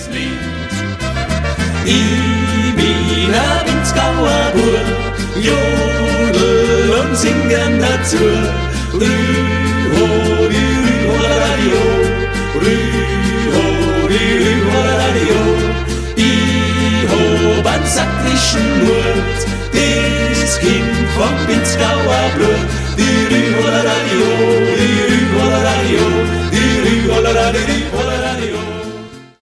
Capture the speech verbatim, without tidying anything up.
Lied. Ich bin ein Pinzgauer Bub, jodel und singen dazu. Rüho, Rüho, Radio, Rüho, Rüho, Radio. Ich hab einen sakrischen Mut, das Kind vom Pinzgauer Blut. Die Rüho, Radio, die Rüho, Radio, die Rüho, Radio, die Rüho,